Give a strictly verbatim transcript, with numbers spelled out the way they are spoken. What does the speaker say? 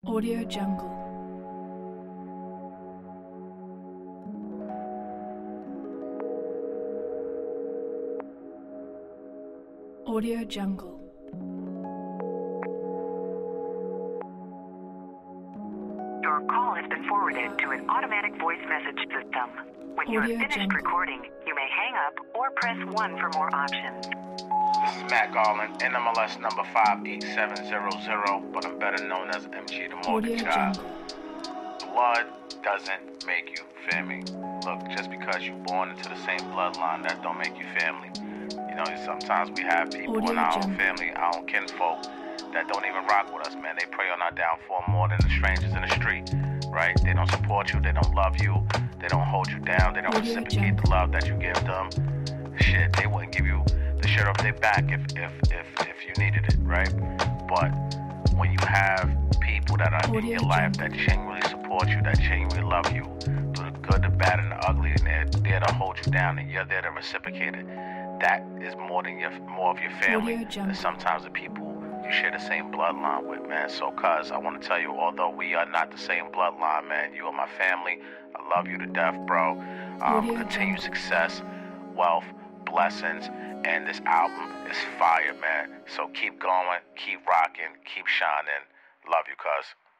Audio Jungle. Audio Jungle. Your call has been forwarded to an automatic voice message system. When you have Audio finished Jungle. recording, you may hang up or press one for more options. This is Matt Garland, N M L S number five eight seven zero zero, but I'm better known as M G the Audio Mortgage Guy. Jungle. Blood doesn't make you family. Look, just because you're born into the same bloodline, that don't make you family. You know, sometimes we have people Audio in our own Jungle. family, our own kinfolk, that don't even rock with us, man. They prey on our downfall more than the strangers in the street, right? They don't support you, they don't love you, they don't hold you down, they don't Audio reciprocate the Jungle. love that you give them. Shit, they wouldn't give you the shirt off their back if if if if you needed it, right? But when you have people that are in Audio your life Jungle. that genuinely support you, that genuinely love you, through the good, the bad, and the ugly, and they're there to hold you down, and you're there to reciprocate it, that is more than your more of your family Audio than Jungle. sometimes the people you share the same bloodline with, man. So, cuz, I want to tell you, although we are not the same bloodline, man, you are my family. I love you to death, bro. Um, Audio continued Jungle. success, wealth, blessings, and this album is fire, man. So keep going, keep rocking, keep shining. Love you, cuz.